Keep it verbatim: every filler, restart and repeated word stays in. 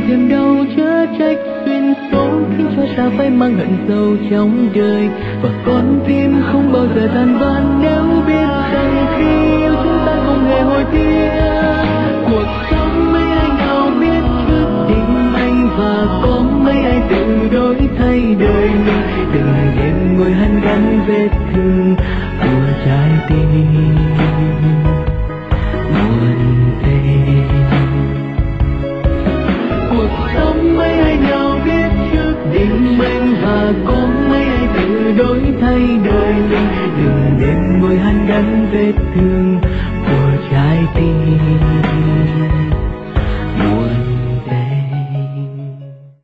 thêm đau chớ trách duyên số khiến cho ta phải mang hận sâu trong đời. Và con tim không bao giờ tàn van nếu biết rằng khi yêu chúng ta không hề hối tiếc. Cuộc sống mấy ai nào biết trước định anh, và có mấy ai tự đổi thay đời mình. Đừng đêm ngồi hàn gắn vết thương của trái tim.